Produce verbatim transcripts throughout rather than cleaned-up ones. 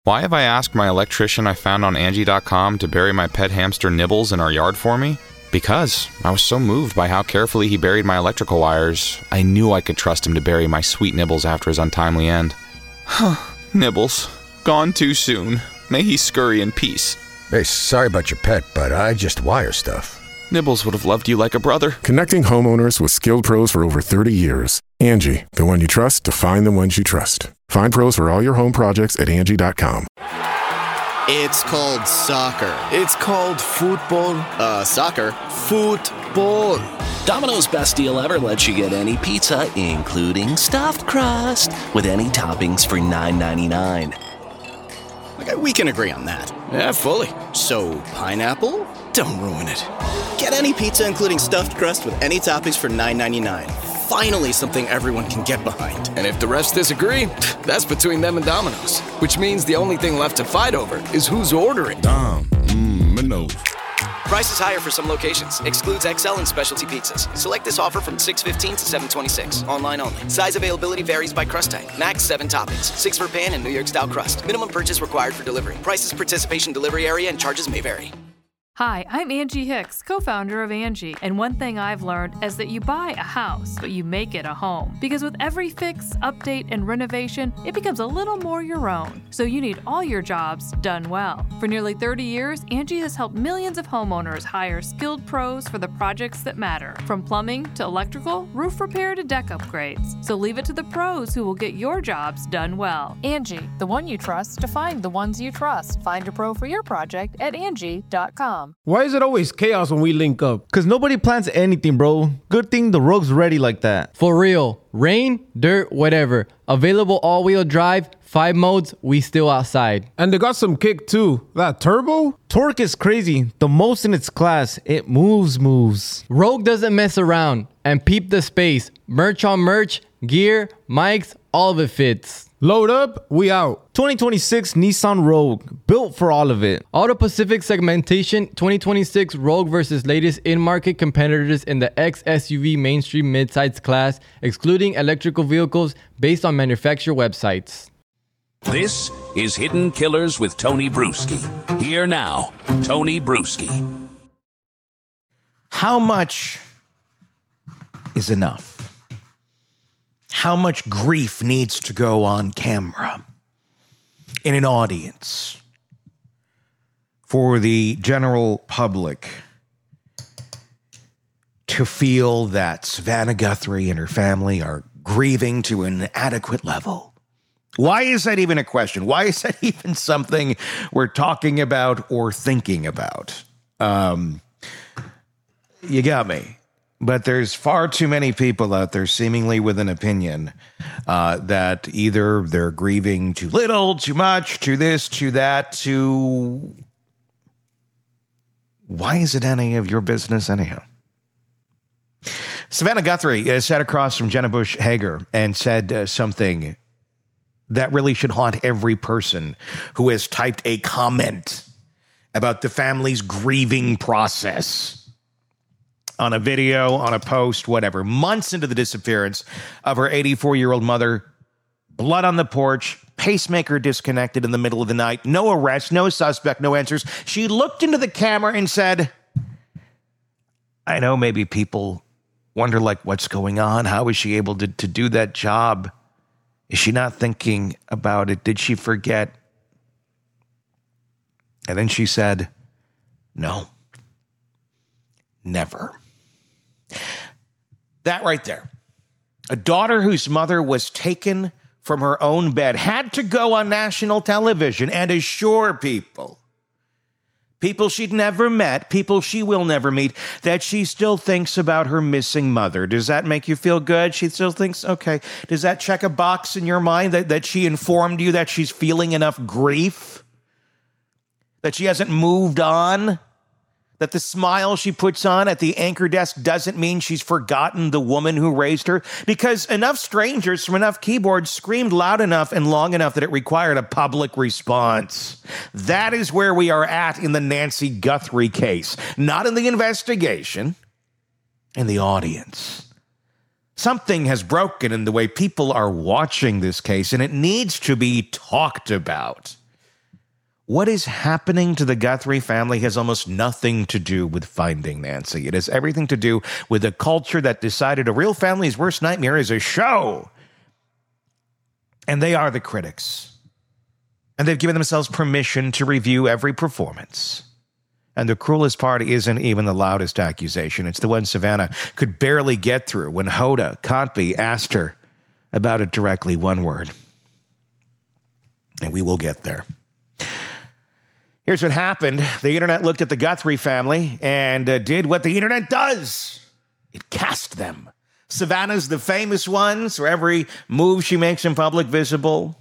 Why have I asked my electrician I found on Angie dot com to bury my pet hamster Nibbles in our yard for me? Because I was so moved by how carefully he buried my electrical wires, I knew I could trust him to bury my sweet Nibbles after his untimely end. Nibbles, gone too soon. May he scurry in peace. Hey, sorry about your pet, but I just wire stuff. Nibbles would have loved you like a brother. Connecting homeowners with skilled pros for over thirty years. Angie, the one you trust to find the ones you trust. Find pros for all your home projects at Angie dot com. It's called soccer. It's called football. Uh, soccer. Football. Domino's best deal ever lets you get any pizza, including stuffed crust, with any toppings for nine ninety-nine. Okay, we can agree on that. Yeah, fully. So, pineapple? Don't ruin it. Get any pizza, including stuffed crust, with any toppings for nine ninety-nine. Finally, something everyone can get behind. And if the rest disagree, that's between them and Domino's. Which means the only thing left to fight over is who's ordering. Dom, mmm, Minos. Price is higher for some locations. Excludes X L and specialty pizzas. Select this offer from six fifteen to seven twenty-six. Online only. Size availability varies by crust type. Max seven toppings. Six for pan and New York style crust. Minimum purchase required for delivery. Prices, participation, delivery area, and charges may vary. Hi, I'm Angie Hicks, co-founder of Angie, and one thing I've learned is that you buy a house, but you make it a home. Because with every fix, update, and renovation, it becomes a little more your own. So you need all your jobs done well. For nearly thirty years, Angie has helped millions of homeowners hire skilled pros for the projects that matter, from plumbing to electrical, roof repair to deck upgrades. So leave it to the pros who will get your jobs done well. Angie, the one you trust to find the ones you trust. Find a pro for your project at Angie dot com. Why is it always chaos when we link up? Because nobody plans anything, bro. Good thing the rogue's ready like that. For real. Rain, dirt, whatever. Available all-wheel drive, five modes, we still outside. And they got some kick too. That turbo? Torque is crazy. The most in its class. It moves, moves. Rogue doesn't mess around. And peep the space. Merch on merch, gear, mics, all of it fits. Load up, we out. twenty twenty-six Nissan Rogue, built for all of it. Auto Pacific segmentation, twenty twenty-six Rogue versus latest in-market competitors in the X S U V mainstream midsize class, excluding electrical vehicles based on manufacturer websites. This is Hidden Killers with Tony Bruschi. Here now, Tony Bruschi. How much is enough? How much grief needs to go on camera in an audience for the general public to feel that Savannah Guthrie and her family are grieving to an adequate level? Why is that even a question? Why is that even something we're talking about or thinking about? Um, you got me. But there's far too many people out there seemingly with an opinion uh, that either they're grieving too little, too much, too this, too that, too... Why is it any of your business anyhow? Savannah Guthrie uh, sat across from Jenna Bush Hager and said uh, something that really should haunt every person who has typed a comment about the family's grieving process. On a video, on a post, whatever. Months into the disappearance of her eighty-four-year-old mother, blood on the porch, pacemaker disconnected in the middle of the night, no arrest, no suspect, no answers. She looked into the camera and said, I know maybe people wonder, like, what's going on? How is she able to, to do that job? Is she not thinking about it? Did she forget? And then she said, no, never. That right there. A daughter whose mother was taken from her own bed had to go on national television and assure people, people she'd never met, people she will never meet, that she still thinks about her missing mother. Does that make you feel good? She still thinks, okay. Does that check a box in your mind that, that she informed you that she's feeling enough grief? That she hasn't moved on? That the smile she puts on at the anchor desk doesn't mean she's forgotten the woman who raised her? Because enough strangers from enough keyboards screamed loud enough and long enough that it required a public response. That is where we are at in the Nancy Guthrie case. Not in the investigation, in the audience. Something has broken in the way people are watching this case, and it needs to be talked about. what is happening to the Guthrie family has almost nothing to do with Finding Nancy. It has everything to do with a culture that decided a real family's worst nightmare is a show. And they are the critics. And they've given themselves permission to review every performance. And the cruelest part isn't even the loudest accusation. It's the one Savannah could barely get through when Hoda Kotb asked her about it directly, one word. And we will get there. Here's what happened. The internet looked at the Guthrie family and uh, did what the internet does. It cast them. Savannah's the famous one, so every move she makes in public visible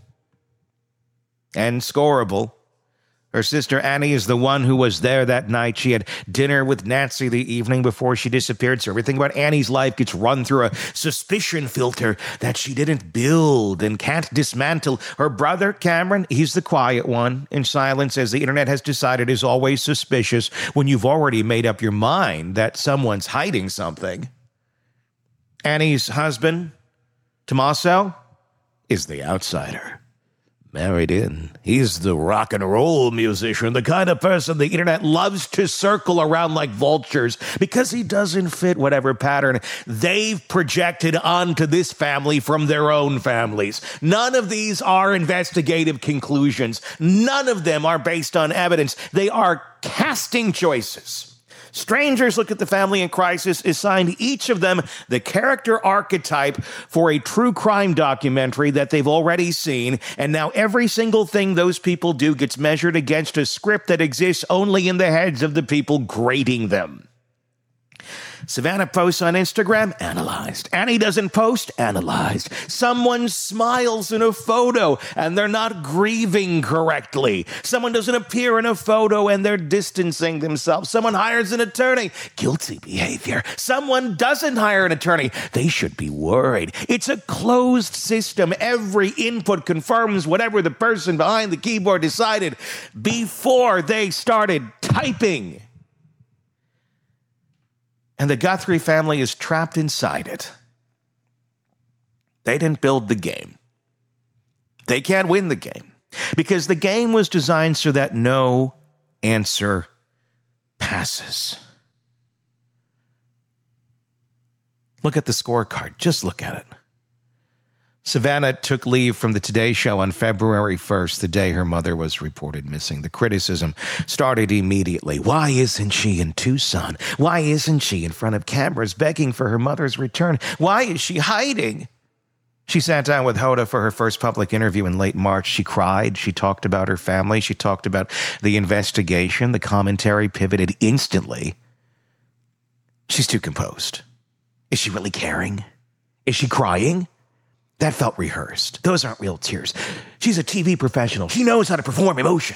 and scoreable. Her sister Annie is the one who was there that night. She had dinner with Nancy the evening before she disappeared, so everything about Annie's life gets run through a suspicion filter that she didn't build and can't dismantle. Her brother, Cameron, he's the quiet one, in silence, as the internet has decided is always suspicious when you've already made up your mind that someone's hiding something. Annie's husband, Tommaso, is the outsider. Married in. He's the rock and roll musician, the kind of person the internet loves to circle around like vultures because he doesn't fit whatever pattern they've projected onto this family from their own families. None of these are investigative conclusions. None of them are based on evidence. They are casting choices. Strangers Look at the Family in Crisis assigned each of them the character archetype for a true crime documentary that they've already seen, and now every single thing those people do gets measured against a script that exists only in the heads of the people grading them. Savannah posts on Instagram, analyzed. Annie doesn't post, analyzed. Someone smiles in a photo and they're not grieving correctly. Someone doesn't appear in a photo and they're distancing themselves. Someone hires an attorney, guilty behavior. Someone doesn't hire an attorney, they should be worried. It's a closed system. Every input confirms whatever the person behind the keyboard decided before they started typing. And the Guthrie family is trapped inside it. They didn't build the game. They can't win the game because the game was designed so that no answer passes. Look at the scorecard. Just look at it. Savannah took leave from the Today Show on February first, the day her mother was reported missing. The criticism started immediately. Why isn't she in Tucson? Why isn't she in front of cameras begging for her mother's return? Why is she hiding? She sat down with Hoda for her first public interview in late March. She cried. She talked about her family. She talked about the investigation. The commentary pivoted instantly. She's too composed. Is she really caring? Is she crying? That felt rehearsed. Those aren't real tears. She's a T V professional. She knows how to perform emotion.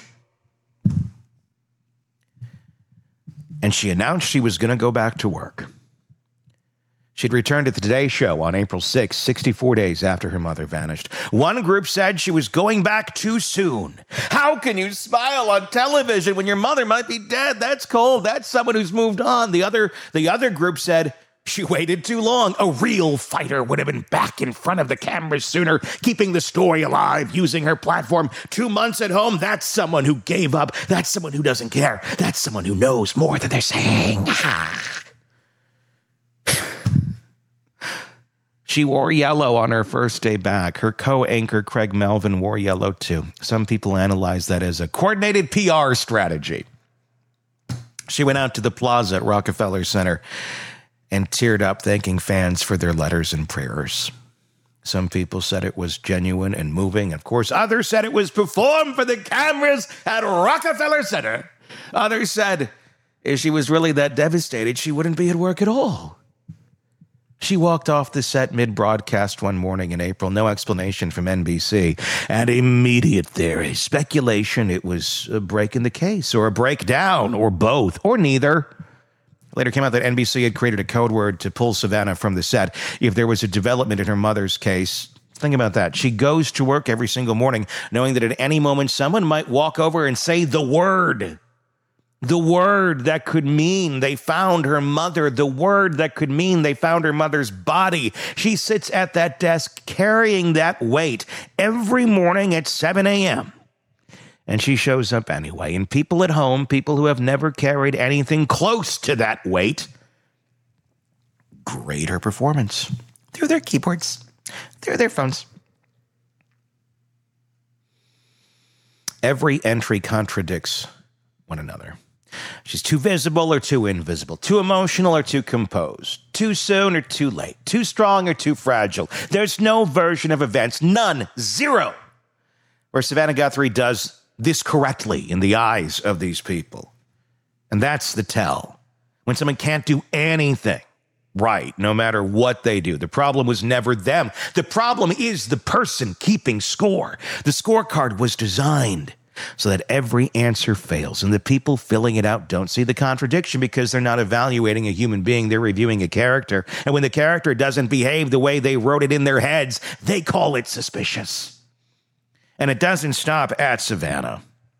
And she announced she was going to go back to work. She'd returned to the Today Show on April sixth, sixty-four days after her mother vanished. One group said she was going back too soon. How can you smile on television when your mother might be dead? That's cold. That's someone who's moved on. The other, the other group said, she waited too long. A real fighter would have been back in front of the cameras sooner, keeping the story alive, using her platform. Two months at home, that's someone who gave up. That's someone who doesn't care. That's someone who knows more than they're saying. She wore yellow on her first day back. Her co-anchor, Craig Melvin, wore yellow too. Some people analyze that as a coordinated P R strategy. She went out to the plaza at Rockefeller Center and teared up, thanking fans for their letters and prayers. Some people said it was genuine and moving. Of course, others said it was performed for the cameras at Rockefeller Center. Others said if she was really that devastated, she wouldn't be at work at all. She walked off the set mid-broadcast one morning in April. No explanation from N B C. And immediate theory, speculation it was a break in the case or a breakdown or both or neither. Later came out that N B C had created a code word to pull Savannah from the set if there was a development in her mother's case. Think about that. She goes to work every single morning knowing that at any moment someone might walk over and say the word. The word that could mean they found her mother. The word that could mean they found her mother's body. She sits at that desk carrying that weight every morning at seven a.m. And she shows up anyway. And people at home, people who have never carried anything close to that weight, grade her performance through their keyboards, through their phones. Every entry contradicts one another. She's too visible or too invisible, too emotional or too composed, too soon or too late, too strong or too fragile. There's no version of events, none, zero, where Savannah Guthrie does this correctly in the eyes of these people. And that's the tell. When someone can't do anything right, no matter what they do. The problem was never them. The problem is the person keeping score. The scorecard was designed so that every answer fails, and the people filling it out don't see the contradiction because they're not evaluating a human being, they're reviewing a character. And when the character doesn't behave the way they wrote it in their heads, they call it suspicious. And it doesn't stop at Savannah.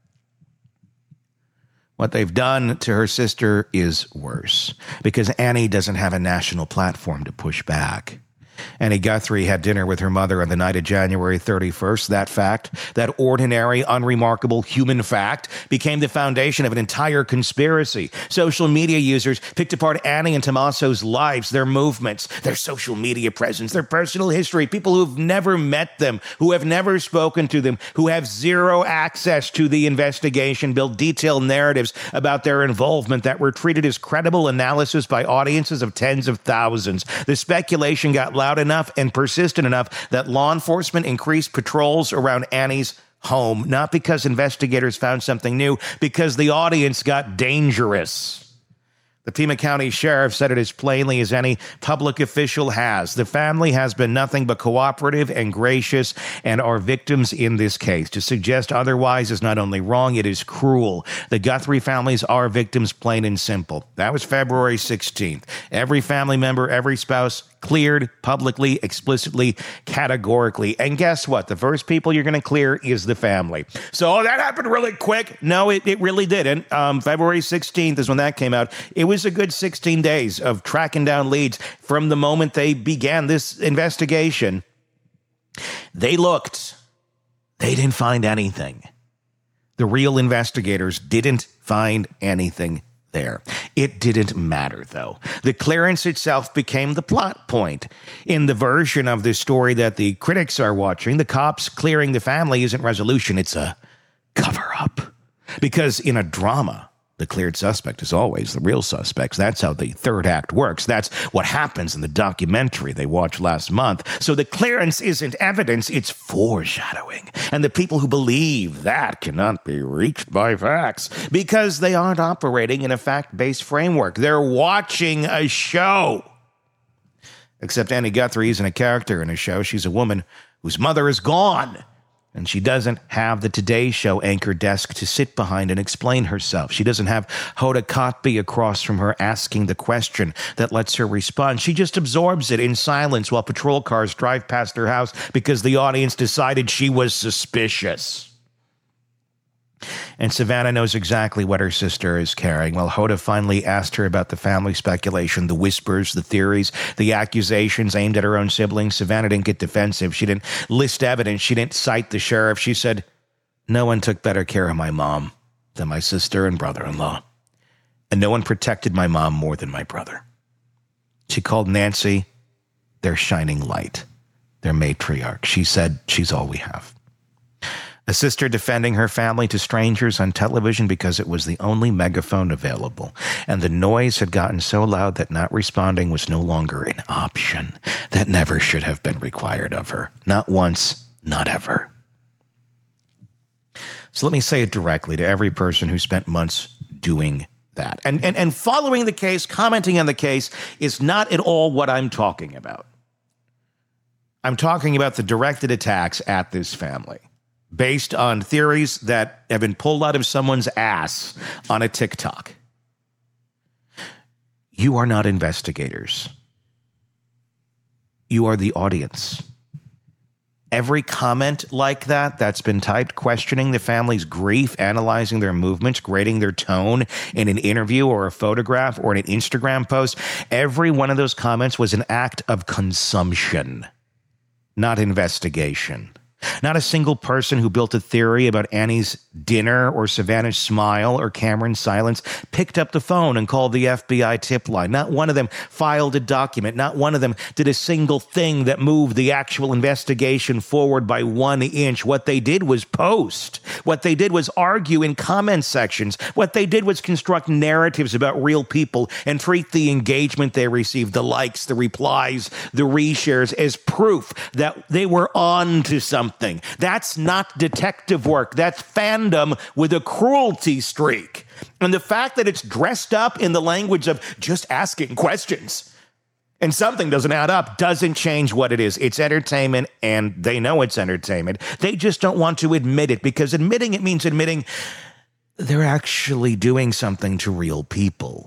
What they've done to her sister is worse, because Annie doesn't have a national platform to push back. Annie Guthrie had dinner with her mother on the night of January thirty-first. That fact, that ordinary, unremarkable human fact, became the foundation of an entire conspiracy. Social media users picked apart Annie and Tommaso's lives, their movements, their social media presence, their personal history, people who've never met them, who have never spoken to them, who have zero access to the investigation, built detailed narratives about their involvement that were treated as credible analysis by audiences of tens of thousands. The speculation got loud enough and persistent enough that law enforcement increased patrols around Annie's home, not because investigators found something new, because the audience got dangerous. The Pima County Sheriff said it as plainly as any public official has. The family has been nothing but cooperative and gracious and are victims in this case. To suggest otherwise is not only wrong, it is cruel. The Guthrie families are victims, plain and simple. That was February sixteenth. Every family member, every spouse, cleared publicly, explicitly, categorically. And guess what? The first people you're going to clear is the family. So that happened really quick. No, it, it really didn't. Um, February sixteenth is when that came out. It was a good sixteen days of tracking down leads from the moment they began this investigation. They looked. They didn't find anything. The real investigators didn't find anything there. It didn't matter, though. The clearance itself became the plot point. In the version of this story that the critics are watching, the cops clearing the family isn't resolution, it's a cover-up. Because in a drama, the cleared suspect is always the real suspects. That's how the third act works. That's what happens in the documentary they watched last month. So the clearance isn't evidence, it's foreshadowing. And the people who believe that cannot be reached by facts because they aren't operating in a fact-based framework. They're watching a show. Except Annie Guthrie isn't a character in a show. She's a woman whose mother is gone. And she doesn't have the Today Show anchor desk to sit behind and explain herself. She doesn't have Hoda Kotb across from her asking the question that lets her respond. She just absorbs it in silence while patrol cars drive past her house because the audience decided she was suspicious. And Savannah knows exactly what her sister is carrying. While Hoda finally asked her about the family speculation, the whispers, the theories, the accusations aimed at her own siblings, Savannah didn't get defensive. She didn't list evidence. She didn't cite the sheriff. She said, "No one took better care of my mom than my sister and brother-in-law. And no one protected my mom more than my brother." She called Nancy their shining light, their matriarch. She said, "She's all we have." A sister defending her family to strangers on television because it was the only megaphone available. And the noise had gotten so loud that not responding was no longer an option. That never should have been required of her. Not once, not ever. So let me say it directly to every person who spent months doing that. And, and, and following the case, commenting on the case is not at all what I'm talking about. I'm talking about the directed attacks at this family, based on theories that have been pulled out of someone's ass on a TikTok. You are not investigators. You are the audience. Every comment like that that's been typed, questioning the family's grief, analyzing their movements, grading their tone in an interview or a photograph or in an Instagram post, every one of those comments was an act of consumption, not investigation. Not a single person who built a theory about Annie's dinner or Savannah's smile or Cameron's silence picked up the phone and called the F B I tip line. Not one of them filed a document. Not one of them did a single thing that moved the actual investigation forward by one inch. What they did was post. What they did was argue in comment sections. What they did was construct narratives about real people and treat the engagement they received, the likes, the replies, the reshares as proof that they were on to something. That's not detective work. That's fandom with a cruelty streak. And the fact that it's dressed up in the language of just asking questions and something doesn't add up doesn't change what it is. It's entertainment, and they know it's entertainment. They just don't want to admit it, because admitting it means admitting they're actually doing something to real people.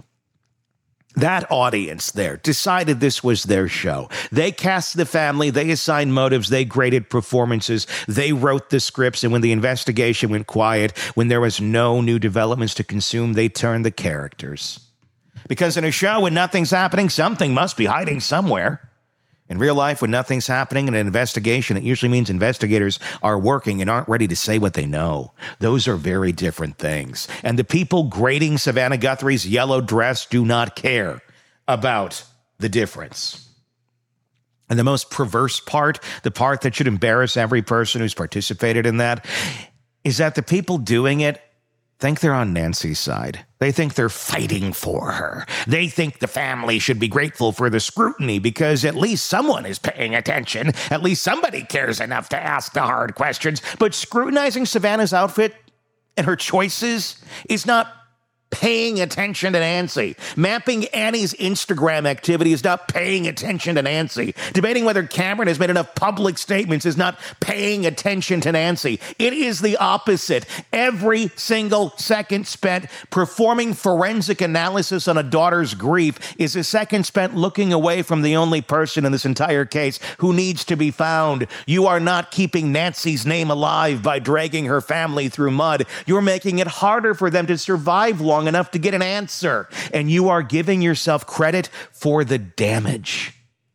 That audience there decided this was their show. They cast the family, they assigned motives, they graded performances, they wrote the scripts, and when the investigation went quiet, when there was no new developments to consume, they turned the characters. Because in a show, when nothing's happening, something must be hiding somewhere. In real life, when nothing's happening in an investigation, it usually means investigators are working and aren't ready to say what they know. Those are very different things. And the people grading Savannah Guthrie's yellow dress do not care about the difference. And the most perverse part, the part that should embarrass every person who's participated in that, is that the people doing it think they're on Nancy's side. They think they're fighting for her. They think the family should be grateful for the scrutiny because at least someone is paying attention. At least somebody cares enough to ask the hard questions. But scrutinizing Savannah's outfit and her choices is not paying attention to Nancy. Mapping Annie's Instagram activity is not paying attention to Nancy. Debating whether Cameron has made enough public statements is not paying attention to Nancy. It is the opposite. Every single second spent performing forensic analysis on a daughter's grief is a second spent looking away from the only person in this entire case who needs to be found. You are not keeping Nancy's name alive by dragging her family through mud. You're making it harder for them to survive long enough to get an answer, and you are giving yourself credit for the damage.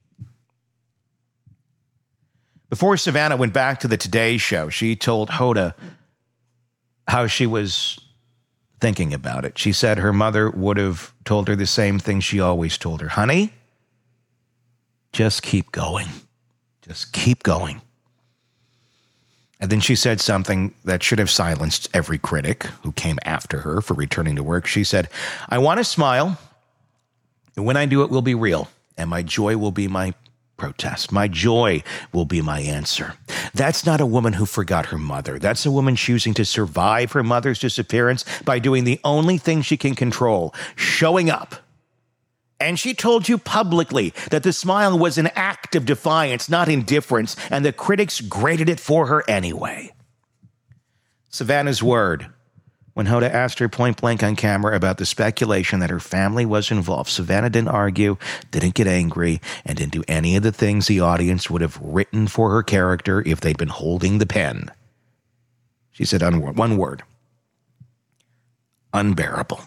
Before Savannah went back to the Today Show, she told Hoda how she was thinking about it. She said her mother would have told her the same thing she always told her. Honey, just keep going. Just keep going. And then she said something that should have silenced every critic who came after her for returning to work. She said, I want to smile, and when I do, it will be real, and my joy will be my protest. My joy will be my answer. That's not a woman who forgot her mother. That's a woman choosing to survive her mother's disappearance by doing the only thing she can control, showing up. And she told you publicly that the smile was an act of defiance, not indifference, and the critics graded it for her anyway. Savannah's word. When Hoda asked her point blank on camera about the speculation that her family was involved, Savannah didn't argue, didn't get angry, and didn't do any of the things the audience would have written for her character if they'd been holding the pen. She said un- one word. Unbearable.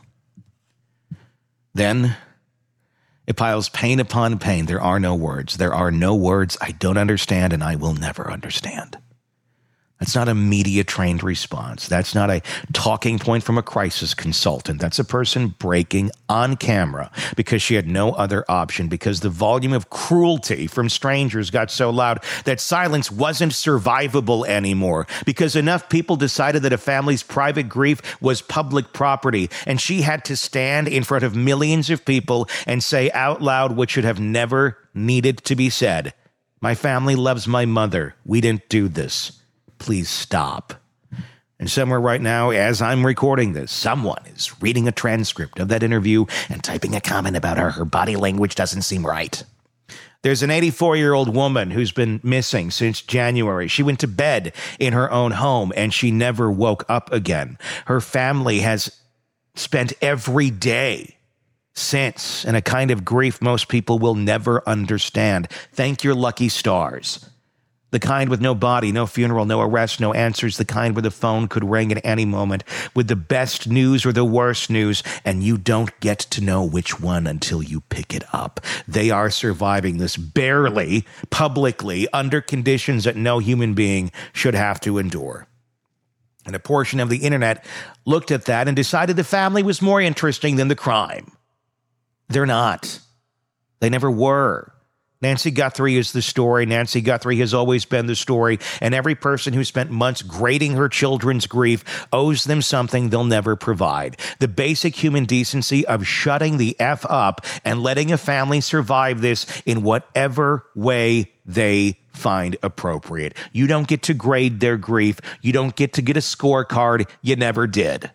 Then it piles pain upon pain. There are no words. There are no words I don't understand and I will never understand. That's not a media-trained response. That's not a talking point from a crisis consultant. That's a person breaking on camera because she had no other option, because the volume of cruelty from strangers got so loud that silence wasn't survivable anymore, because enough people decided that a family's private grief was public property, and she had to stand in front of millions of people and say out loud what should have never needed to be said. My family loves my mother. We didn't do this. Please stop. And somewhere right now, as I'm recording this, someone is reading a transcript of that interview and typing a comment about her. Her body language doesn't seem right. There's an eighty-four-year-old woman who's been missing since January. She went to bed in her own home and she never woke up again. Her family has spent every day since in a kind of grief most people will never understand. Thank your lucky stars. The kind with no body, no funeral, no arrest, no answers. The kind where the phone could ring at any moment with the best news or the worst news, and you don't get to know which one until you pick it up. They are surviving this barely, publicly, under conditions that no human being should have to endure. And a portion of the internet looked at that and decided the family was more interesting than the crime. They're not. They never were. Nancy Guthrie is the story. Nancy Guthrie has always been the story. And every person who spent months grading her children's grief owes them something they'll never provide. The basic human decency of shutting the F up and letting a family survive this in whatever way they find appropriate. You don't get to grade their grief. You don't get to get a scorecard. You never did.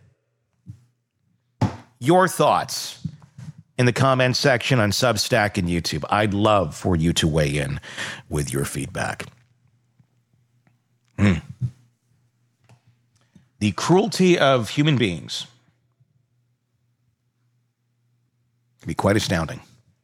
Your thoughts in the comment section on Substack and YouTube. I'd love for you to weigh in with your feedback. Mm. The cruelty of human beings can be quite astounding.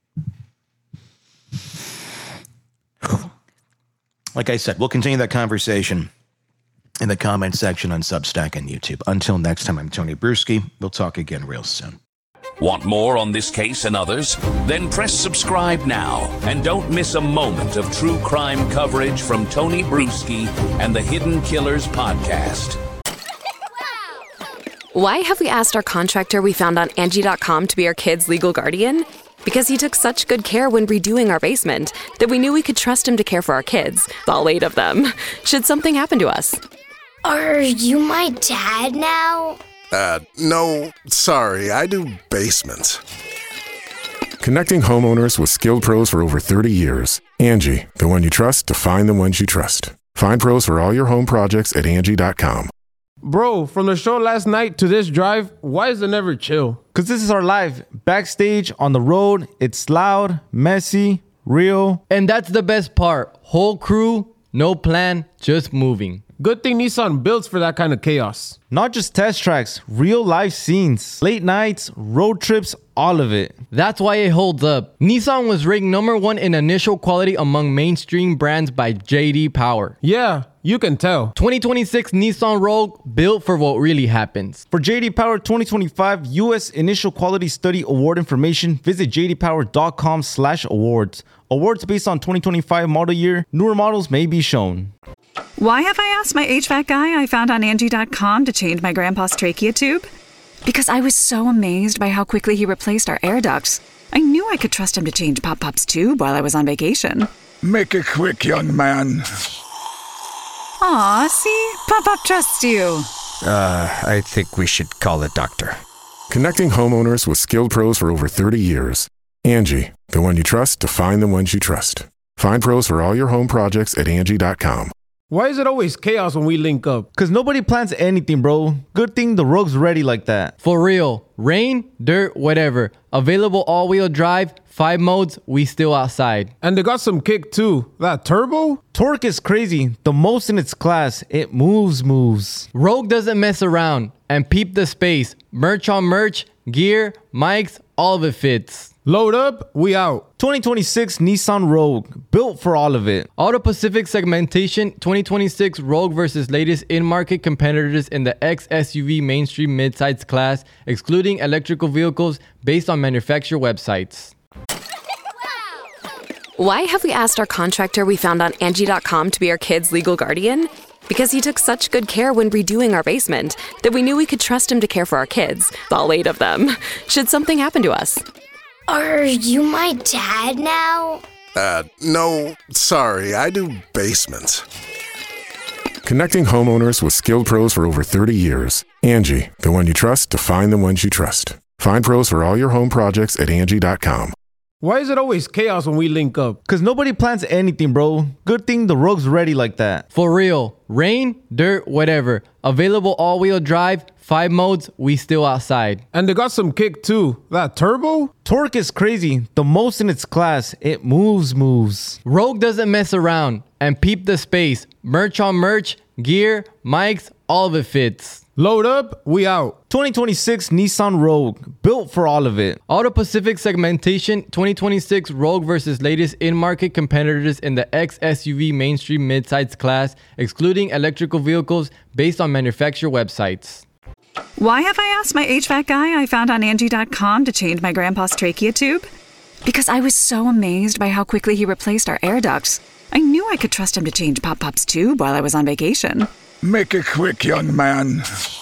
Like I said, we'll continue that conversation in the comment section on Substack and YouTube. Until next time, I'm Tony Bruschi. We'll talk again real soon. Want more on this case and others? Then press subscribe now and don't miss a moment of true crime coverage from Tony Bruschi and the Hidden Killers podcast. Why have we asked our contractor we found on Angie dot com to be our kids' legal guardian? Because he took such good care when redoing our basement that we knew we could trust him to care for our kids, all eight of them, should something happen to us. Are you my dad now? Uh, no, sorry, I do basements. Connecting homeowners with skilled pros for over thirty years. Angie, the one you trust to find the ones you trust. Find pros for all your home projects at Angie dot com. Bro, from the show last night to this drive, why is it never chill? Because this is our life. Backstage, on the road, it's loud, messy, real. And that's the best part. Whole crew, no plan, just moving. Good thing Nissan builds for that kind of chaos. Not just test tracks, real life scenes, late nights, road trips, all of it. That's why it holds up. Nissan was ranked number one in initial quality among mainstream brands by J D Power. Yeah, you can tell. twenty twenty-six Nissan Rogue, built for what really happens. For J D Power twenty twenty-five U S Initial Quality Study Award information, visit j d power dot com slash awards. Awards based on twenty twenty-five model year. Newer models may be shown. Why have I asked my H V A C guy I found on Angie dot com to change my grandpa's trachea tube? Because I was so amazed by how quickly he replaced our air ducts. I knew I could trust him to change Pop Pop's tube while I was on vacation. Make it quick, young man. Aw, see? Pop Pop trusts you. Uh, I think we should call a doctor. Connecting homeowners with skilled pros for over thirty years. Angie, the one you trust to find the ones you trust. Find pros for all your home projects at Angie dot com. Why is it always chaos when we link up? Because nobody plans anything, bro. Good thing the Rogue's ready like that. For real. Rain, dirt, whatever. Available all-wheel drive, five modes, we still outside. And they got some kick too. That turbo? Torque is crazy. The most in its class. It moves, moves. Rogue doesn't mess around. And peep the space. Merch on merch, gear, mics, all of it fits. Load up, we out. twenty twenty-six Nissan Rogue, built for all of it. Auto Pacific segmentation, twenty twenty-six Rogue versus latest in-market competitors in the X S U V mainstream midsize class, excluding electrical vehicles based on manufacturer websites. Why have we asked our contractor we found on Angie dot com to be our kids' legal guardian? Because he took such good care when redoing our basement that we knew we could trust him to care for our kids, all eight of them, should something happen to us. Are you my dad now? Uh, no, sorry, I do basements. Connecting homeowners with skilled pros for over thirty years. Angie, the one you trust to find the ones you trust. Find pros for all your home projects at Angie dot com. Why is it always chaos when we link up? Because nobody plans anything, bro. Good thing the Rogue's ready like that. For real. Rain, dirt, whatever. Available all-wheel drive, five modes, we still outside. And they got some kick too. That turbo? Torque is crazy. The most in its class. It moves, moves. Rogue doesn't mess around. And peep the space. Merch on merch, gear, mics, all of it fits. Load up, we out. twenty twenty-six Nissan Rogue, built for all of it. Auto Pacific segmentation, twenty twenty-six Rogue versus latest in-market competitors in the X S U V mainstream midsize class, excluding electrical vehicles based on manufacturer websites. Why have I asked my H V A C guy I found on Angie dot com to change my grandpa's trachea tube? Because I was so amazed by how quickly he replaced our air ducts. I knew I could trust him to change Pop Pop's tube while I was on vacation. Make it quick, young man.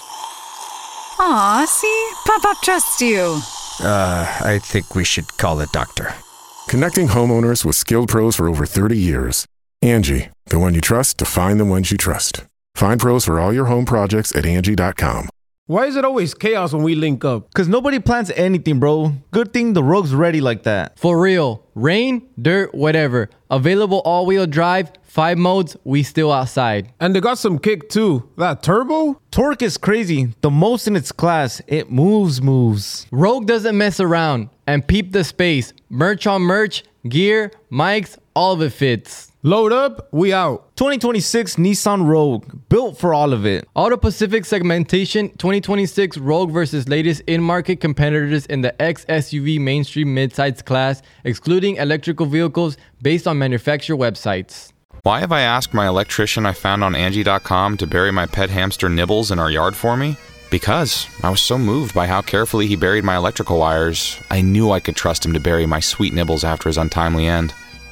Aw, see? Pop Pop trusts you. Uh, I think we should call a doctor. Connecting homeowners with skilled pros for over thirty years. Angie, the one you trust to find the ones you trust. Find pros for all your home projects at Angie dot com. Why is it always chaos when we link up? Because nobody plans anything, bro. Good thing the Rogue's ready like that. For real. Rain, dirt, whatever. Available all-wheel drive, five modes, we still outside. And they got some kick too. That turbo? Torque is crazy. The most in its class. It moves, moves. Rogue doesn't mess around. And peep the space. Merch on merch, gear, mics, all of it fits. Load up, we out. twenty twenty-six Nissan Rogue, built for all of it. Auto Pacific segmentation, twenty twenty-six Rogue versus latest in-market competitors in the X S U V mainstream midsize class, excluding electrical vehicles based on manufacturer websites. Why have I asked my electrician I found on Angie dot com to bury my pet hamster Nibbles in our yard for me? Because I was so moved by how carefully he buried my electrical wires, I knew I could trust him to bury my sweet Nibbles after his untimely end.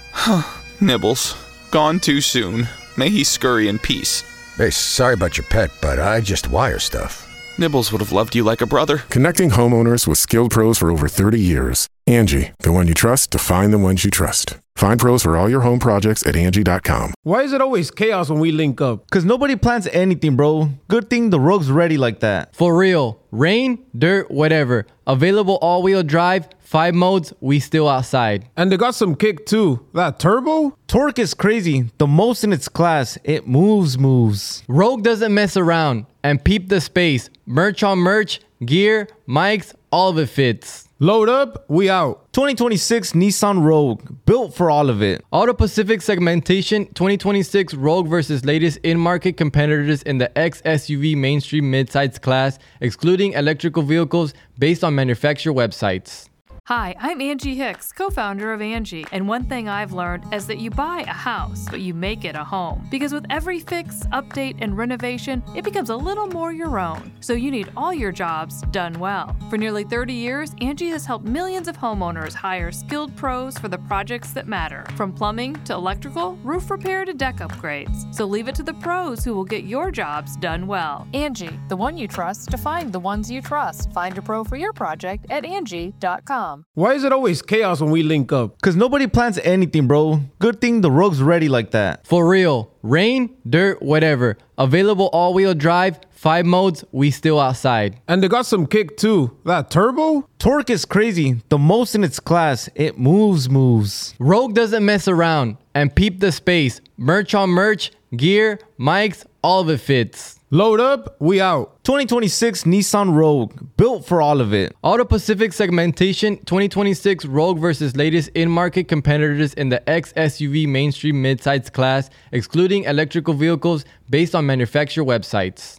Nibbles, gone too soon. May he scurry in peace. Hey, sorry about your pet, but I just wire stuff. Nibbles would have loved you like a brother. Connecting homeowners with skilled pros for over thirty years. Angie, the one you trust to find the ones you trust. Find pros for all your home projects at Angie dot com. Why is it always chaos when we link up? Because nobody plans anything, bro. Good thing the Rogue's ready like that. For real. Rain, dirt, whatever. Available all-wheel drive, five modes, we still outside. And they got some kick too. That turbo? Torque is crazy. The most in its class. It moves, moves. Rogue doesn't mess around. And peep the space. Merch on merch, gear, mics, all of it fits. Load up, we out. twenty twenty-six Nissan Rogue, built for all of it. Auto Pacific segmentation, twenty twenty-six Rogue versus latest in-market competitors in the X S U V mainstream midsize class, excluding electrical vehicles based on manufacturer websites. Hi, I'm Angie Hicks, co-founder of Angie, and one thing I've learned is that you buy a house, but you make it a home. Because with every fix, update, and renovation, it becomes a little more your own. So you need all your jobs done well. For nearly thirty years, Angie has helped millions of homeowners hire skilled pros for the projects that matter. From plumbing to electrical, roof repair to deck upgrades. So leave it to the pros who will get your jobs done well. Angie, the one you trust to find the ones you trust. Find a pro for your project at Angie dot com. Why is it always chaos when we link up? Because nobody plans anything, bro. Good thing the Rogue's ready like that. For real. Rain, dirt, whatever. Available all-wheel drive, five modes, we still outside. And they got some kick too. That turbo? Torque is crazy. The most in its class. It moves, moves. Rogue doesn't mess around. And peep the space. Merch on merch, gear, mics, all of it fits. Load up, we out. twenty twenty-six Nissan Rogue, built for all of it. Auto Pacific segmentation, twenty twenty-six Rogue versus latest in-market competitors in the X S U V mainstream midsize class, excluding electrical vehicles based on manufacturer websites.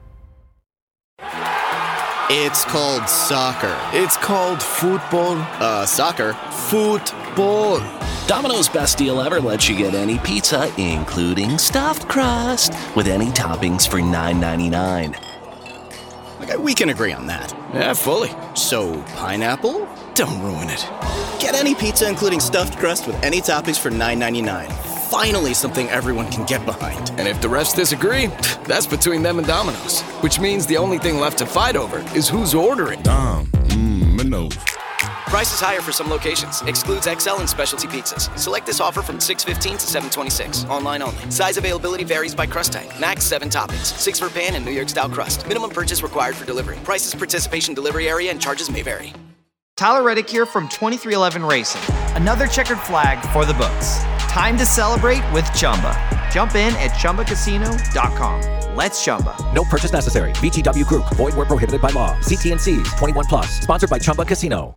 It's called soccer. It's called football. Uh, soccer. Football. Domino's best deal ever lets you get any pizza, including stuffed crust, with any toppings for nine ninety-nine. Okay, we can agree on that. Yeah, fully. So, pineapple? Don't ruin it. Get any pizza, including stuffed crust, with any toppings for nine ninety-nine. Finally, something everyone can get behind. And if the refs disagree, that's between them and Domino's. Which means the only thing left to fight over is who's ordering. Dom, mmm, Minos. Price is higher for some locations. Excludes X L and specialty pizzas. Select this offer from six fifteen to seven twenty-six. Online only. Size availability varies by crust type. Max seven toppings. Six for pan and New York style crust. Minimum purchase required for delivery. Prices, participation, delivery area, and charges may vary. Tyler Reddick here from twenty-three eleven Racing. Another checkered flag for the books. Time to celebrate with Chumba. Jump in at Chumba Casino dot com. Let's Chumba. No purchase necessary. V G W Group. Void where prohibited by law. See T N Cs. twenty-one plus. Sponsored by Chumba Casino.